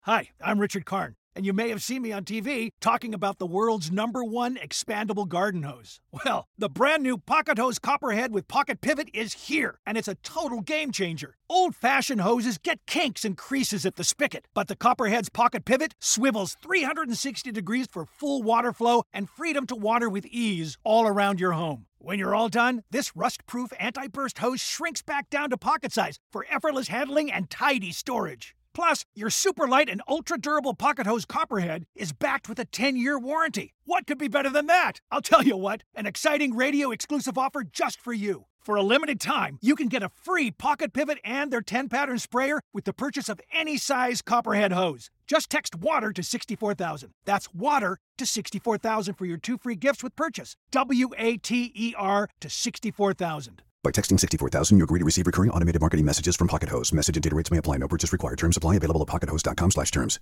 Hi, I'm Richard Karn, and you may have seen me on TV talking about the world's #1 expandable garden hose. Well, the brand new Pocket Hose Copperhead with Pocket Pivot is here, and it's a total game changer. Old-fashioned hoses get kinks and creases at the spigot, but the Copperhead's Pocket Pivot swivels 360 degrees for full water flow and freedom to water with ease all around your home. When you're all done, this rust-proof anti-burst hose shrinks back down to pocket size for effortless handling and tidy storage. Plus, your super light and ultra-durable Pocket Hose Copperhead is backed with a 10-year warranty. What could be better than that? I'll tell you what, an exciting radio-exclusive offer just for you. For a limited time, you can get a free Pocket Pivot and their 10-pattern sprayer with the purchase of any size Copperhead hose. Just text WATER to 64,000. That's WATER to 64,000 for your 2 free gifts with purchase. WATER to 64,000. By texting 64,000, you agree to receive recurring automated marketing messages from Pocket Hose. Message and data rates may apply. No purchase required. Terms apply. Available at pockethose.com/terms.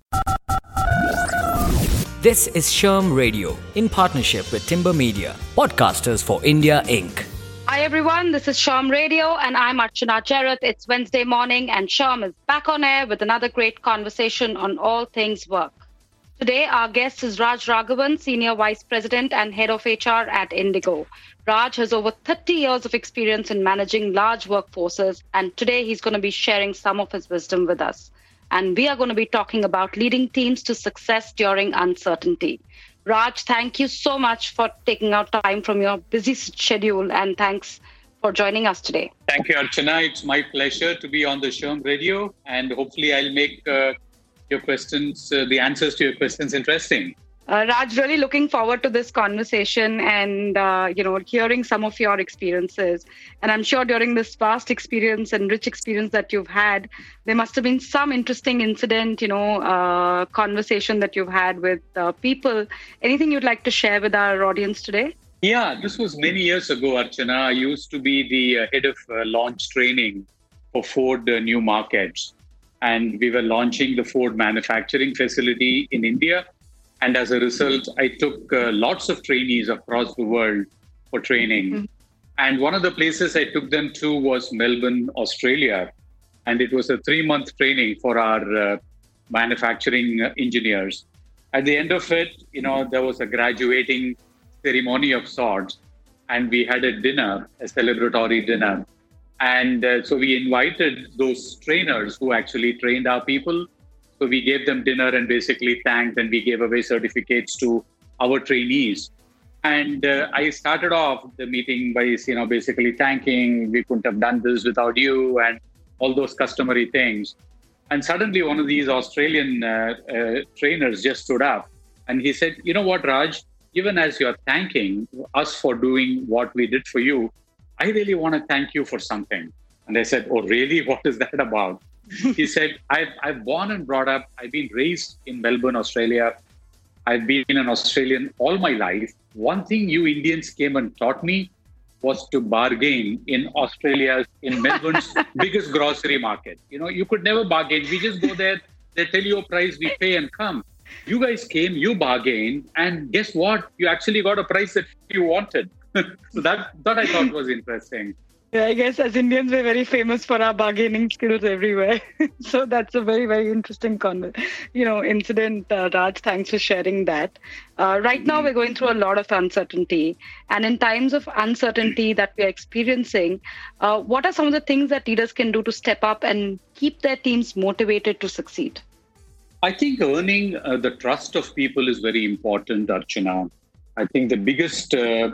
This is Sherm Radio in partnership with Timber Media, Podcasters for India Inc. Hi everyone, this is Sherm Radio and I'm Archana Jareth. It's Wednesday morning and Sherm is back on air with another great conversation on all things work. Today, our guest is Raj Raghavan, Senior Vice President and Head of HR at Indigo. Raj has over 30 years of experience in managing large workforces, and today he's going to be sharing some of his wisdom with us. And we are going to be talking about leading teams to success during uncertainty. Raj, thank you so much for taking out time from your busy schedule, and thanks for joining us today. Thank you, Archana. It's my pleasure to be on the Sherm Radio, and hopefully I'll make your questions, the answers to your questions interesting. Raj, really looking forward to this conversation and, hearing some of your experiences. And I'm sure during this vast experience and rich experience that you've had, there must have been some interesting incident, conversation that you've had with people. Anything you'd like to share with our audience today? Yeah, this was many years ago, Archana. I used to be the head of launch training for Ford New Markets. And we were launching the Ford manufacturing facility in India. And as a result, I took lots of trainees across the world for training. Mm-hmm. And one of the places I took them to was Melbourne, Australia. And it was a 3-month training for our manufacturing engineers. At the end of it, there was a graduating ceremony of sorts. And we had a dinner, a celebratory dinner. And so we invited those trainers who actually trained our people. So we gave them dinner and basically thanked, and we gave away certificates to our trainees. And I started off the meeting by, basically thanking, we couldn't have done this without you, and all those customary things. And suddenly one of these Australian trainers just stood up and he said, "You know what, Raj, even as you're thanking us for doing what we did for you, I really want to thank you for something." And I said, "Oh, really? What is that about?" He said, I've born and brought up, I've been raised in Melbourne, Australia. I've been an Australian all my life. One thing you Indians came and taught me was to bargain in Melbourne's biggest grocery market. You could never bargain. We just go there, they tell you a price, we pay and come. You guys came, you bargained, and guess what? You actually got a price that you wanted. So that I thought was interesting. Yeah, I guess as Indians, we're very famous for our bargaining skills everywhere. So that's a very, very interesting incident. Raj, thanks for sharing that. Right now, we're going through a lot of uncertainty. And in times of uncertainty that we're experiencing, what are some of the things that leaders can do to step up and keep their teams motivated to succeed? I think earning the trust of people is very important, Archana. I think the biggest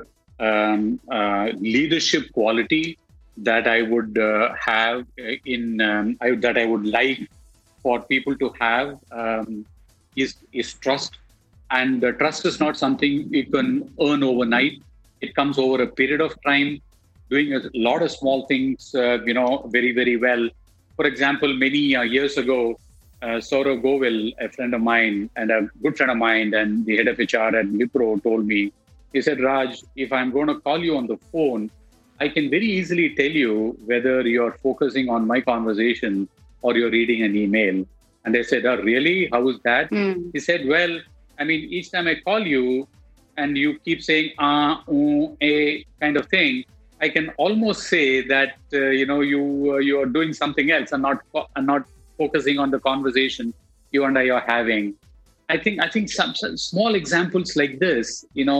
leadership quality that I would have that I would like for people to have is trust. And trust is not something you can earn overnight. It comes over a period of time, doing a lot of small things, very, very well. For example, many years ago, Saurav Govil, a friend of mine and a good friend of mine and the head of HR at Wipro, told me, he said, "Raj, if I'm going to call you on the phone, I can very easily tell you whether you're focusing on my conversation or you're reading an email." And I said, "Oh, really? How is that?" He said, "Well, each time I call you and you keep saying, kind of thing, I can almost say that, you are doing something else and not focusing on the conversation you and I are having. I think some small examples like this,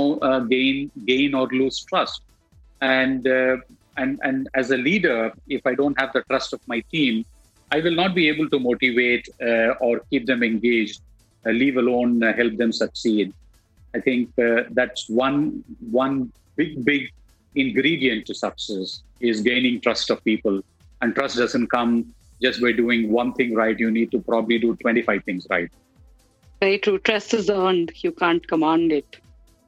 gain or lose trust. And as a leader, if I don't have the trust of my team, I will not be able to motivate or keep them engaged, leave alone help them succeed. I think that's one big ingredient to success is gaining trust of people. And trust doesn't come just by doing one thing right. You need to probably do 25 things right. Very true. Trust is earned. You can't command it.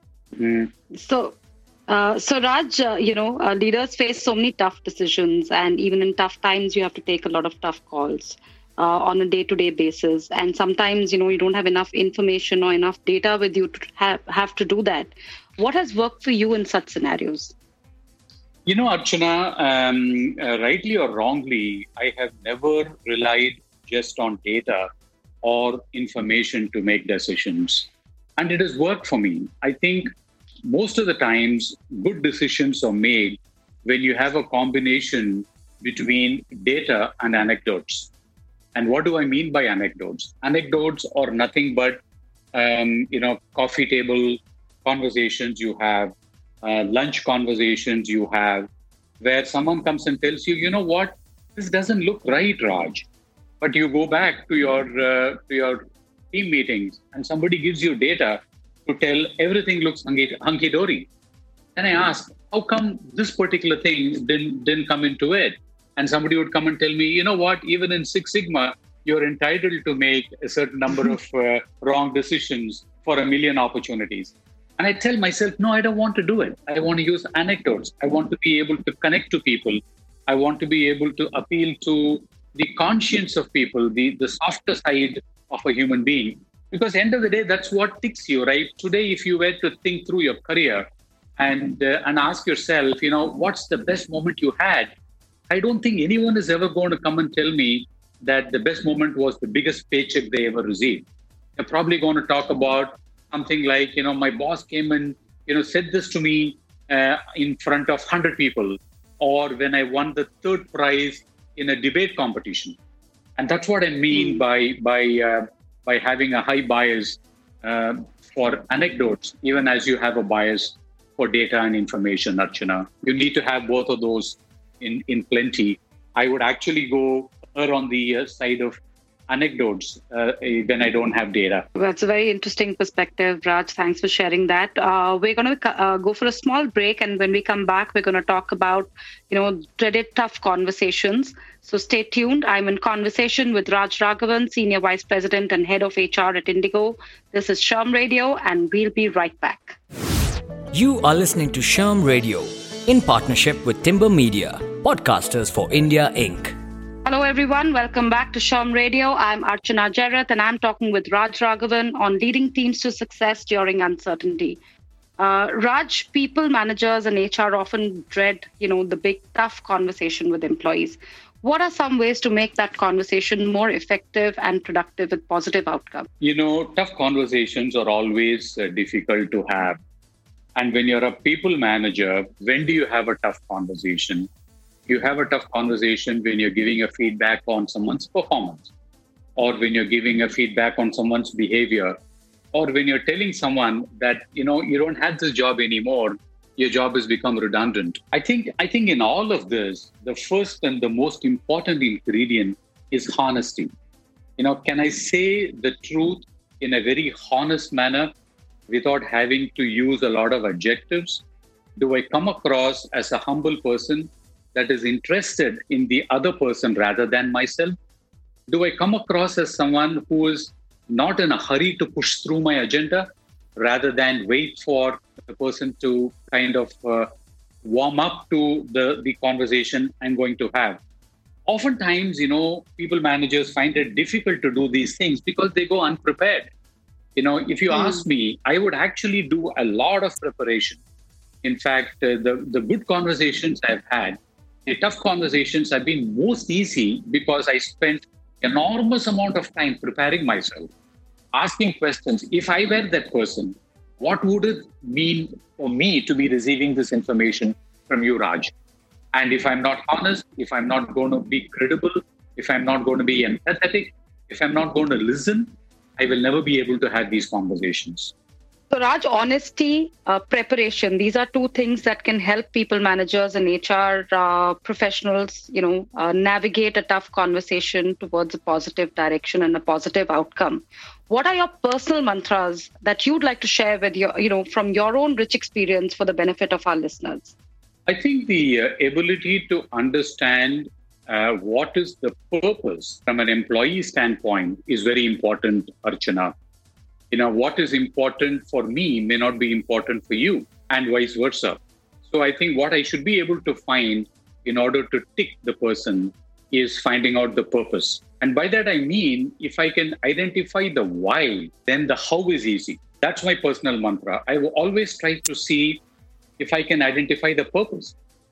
So Raj, leaders face so many tough decisions, and even in tough times, you have to take a lot of tough calls on a day-to-day basis. And sometimes, you don't have enough information or enough data with you to have to do that. What has worked for you in such scenarios? Archana, rightly or wrongly, I have never relied just on data or information to make decisions. And it has worked for me. I think most of the times, good decisions are made when you have a combination between data and anecdotes. And what do I mean by anecdotes? Anecdotes are nothing but, coffee table conversations you have, lunch conversations you have, where someone comes and tells you, you know what, this doesn't look right, Raj. But you go back to your team meetings and somebody gives you data to tell everything looks hunky-dory. And I ask, how come this particular thing didn't come into it? And somebody would come and tell me, you know what, even in Six Sigma, you're entitled to make a certain number of wrong decisions for a million opportunities. And I tell myself, no, I don't want to do it. I want to use anecdotes. I want to be able to connect to people. I want to be able to appeal to the conscience of people, the softer side of a human being. Because at the end of the day, that's what ticks you, right? Today, if you were to think through your career and ask yourself, what's the best moment you had? I don't think anyone is ever going to come and tell me that the best moment was the biggest paycheck they ever received. They're probably going to talk about something like, my boss came and, said this to me in front of 100 people, or when I won the third prize in a debate competition. And that's what I mean by having a high bias for anecdotes, even as you have a bias for data and information, Archana. You need to have both of those in plenty. I would actually go on the side of anecdotes when I don't have data. That's a very interesting perspective, Raj. Thanks for sharing that. We're going to go for a small break, and when we come back, we're going to talk about, dreaded tough conversations. So stay tuned. I'm in conversation with Raj Raghavan, Senior Vice President and Head of HR at Indigo. This is Sharm Radio, and we'll be right back. You are listening to Sharm Radio in partnership with Timber Media, Podcasters for India, Inc. Hello, everyone. Welcome back to Sharm Radio. I'm Archana Jarath, and I'm talking with Raj Raghavan on leading teams to success during uncertainty. Raj, people managers and HR often dread, the big, tough conversation with employees. What are some ways to make that conversation more effective and productive with positive outcome? Tough conversations are always difficult to have. And when you're a people manager, when do you have a tough conversation? You have a tough conversation when you're giving a feedback on someone's performance, or when you're giving a feedback on someone's behavior, or when you're telling someone that, you don't have this job anymore, your job has become redundant. I think in all of this, the first and the most important ingredient is honesty. Can I say the truth in a very honest manner without having to use a lot of adjectives? Do I come across as a humble person that is interested in the other person rather than myself? Do I come across as someone who is not in a hurry to push through my agenda rather than wait for the person to kind of warm up to the conversation I'm going to have? Oftentimes, people managers find it difficult to do these things because they go unprepared. If you ask me, I would actually do a lot of preparation. In fact, the good conversations I've had, the tough conversations have been most easy because I spent enormous amount of time preparing myself, asking questions. If I were that person, what would it mean for me to be receiving this information from you, Raj? And if I'm not honest, if I'm not going to be credible, if I'm not going to be empathetic, If I'm not going to listen, I will never be able to have these conversations. So Raj, honesty, preparation, these are two things that can help people managers and HR professionals, navigate a tough conversation towards a positive direction and a positive outcome. What are your personal mantras that you'd like to share with from your own rich experience for the benefit of our listeners? I think the ability to understand what is the purpose from an employee standpoint is very important, Archana. What is important for me may not be important for you, and vice versa. So I think what I should be able to find in order to tick the person is finding out the purpose. And by that, I mean, if I can identify the why, then the how is easy. That's my personal mantra. I will always try to see if I can identify the purpose.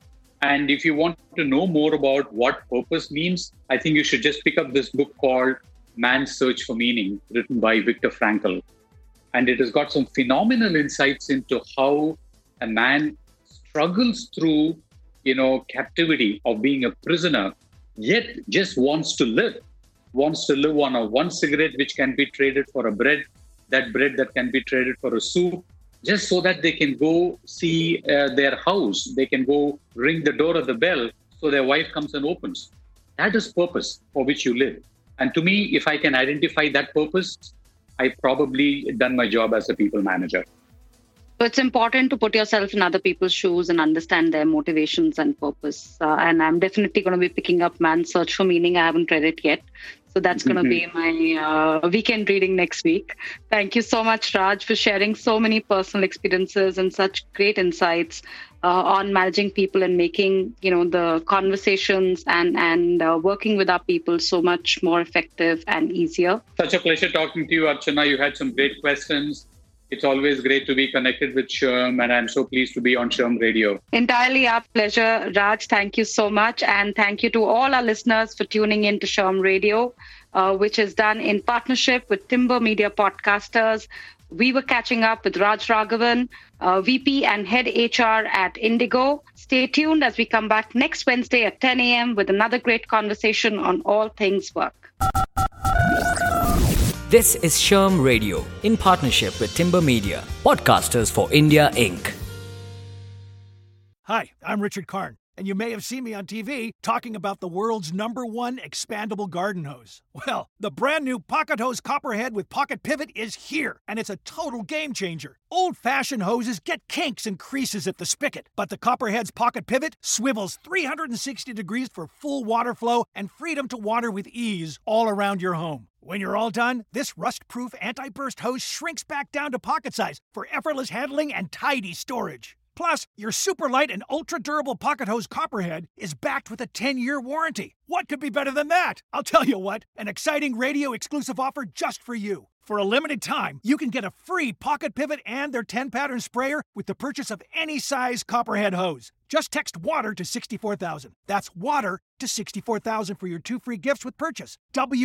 And if you want to know more about what purpose means, I think you should just pick up this book called Man's Search for Meaning, written by Viktor Frankl. And it has got some phenomenal insights into how a man struggles through, captivity of being a prisoner, yet just wants to live on a one cigarette, which can be traded for a bread that can be traded for a soup, just so that they can go see their house. They can go ring the door of the bell so their wife comes and opens. That is purpose for which you live. And to me, if I can identify that purpose, I've probably done my job as a people manager. So it's important to put yourself in other people's shoes and understand their motivations and purpose. And I'm definitely going to be picking up Man's Search for Meaning. I haven't read it yet. So that's going to be my weekend reading next week. Thank you so much, Raj, for sharing so many personal experiences and such great insights on managing people and making, the conversations and working with our people so much more effective and easier. Such a pleasure talking to you, Archana. You had some great questions. It's always great to be connected with SHRM, and I'm so pleased to be on SHRM Radio. Entirely our pleasure, Raj. Thank you so much. And thank you to all our listeners for tuning in to SHRM Radio, which is done in partnership with Timber Media Podcasters. We were catching up with Raj Raghavan, VP and Head HR at Indigo. Stay tuned as we come back next Wednesday at 10 a.m. with another great conversation on all things work. This is SHRM Radio in partnership with Timber Media, Podcasters for India, Inc. Hi, I'm Richard Karn, and you may have seen me on TV talking about the world's #1 expandable garden hose. Well, the brand new Pocket Hose Copperhead with Pocket Pivot is here, and it's a total game changer. Old-fashioned hoses get kinks and creases at the spigot, but the Copperhead's Pocket Pivot swivels 360 degrees for full water flow and freedom to water with ease all around your home. When you're all done, this rust-proof anti-burst hose shrinks back down to pocket size for effortless handling and tidy storage. Plus, your super light and ultra-durable Pocket Hose Copperhead is backed with a 10-year warranty. What could be better than that? I'll tell you what, an exciting radio-exclusive offer just for you. For a limited time, you can get a free Pocket Pivot and their 10-pattern sprayer with the purchase of any size Copperhead hose. Just text WATER to 64,000. That's WATER to 64,000 for your 2 free gifts with purchase.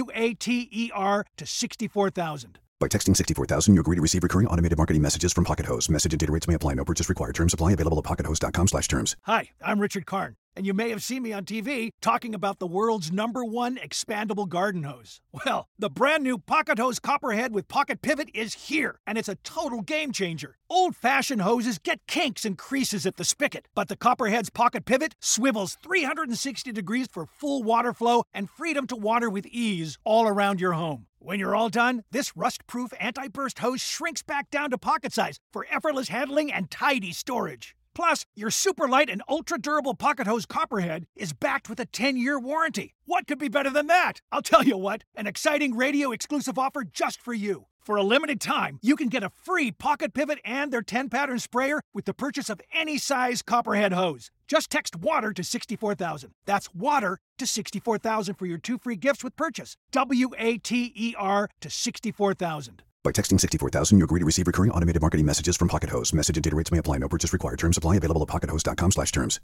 WATER to 64,000. By texting 64,000, you agree to receive recurring automated marketing messages from Pocket Hose. Message and data rates may apply. No purchase required. Terms apply. Available at pockethose.com/terms. Hi, I'm Richard Karn, and you may have seen me on TV talking about the world's #1 expandable garden hose. Well, the brand new Pocket Hose Copperhead with Pocket Pivot is here, and it's a total game changer. Old-fashioned hoses get kinks and creases at the spigot, but the Copperhead's Pocket Pivot swivels 360 degrees for full water flow and freedom to water with ease all around your home. When you're all done, this rust-proof anti-burst hose shrinks back down to pocket size for effortless handling and tidy storage. Plus, your super light and ultra-durable Pocket Hose Copperhead is backed with a 10-year warranty. What could be better than that? I'll tell you what, an exciting radio-exclusive offer just for you. For a limited time, you can get a free Pocket Pivot and their 10-pattern sprayer with the purchase of any size Copperhead hose. Just text WATER to 64,000. That's WATER to 64,000 for your 2 free gifts with purchase. WATER to 64,000. By texting 64,000, you agree to receive recurring automated marketing messages from Pocket Hose. Message and data rates may apply. No purchase required. Terms apply. Available at pockethose.com/terms.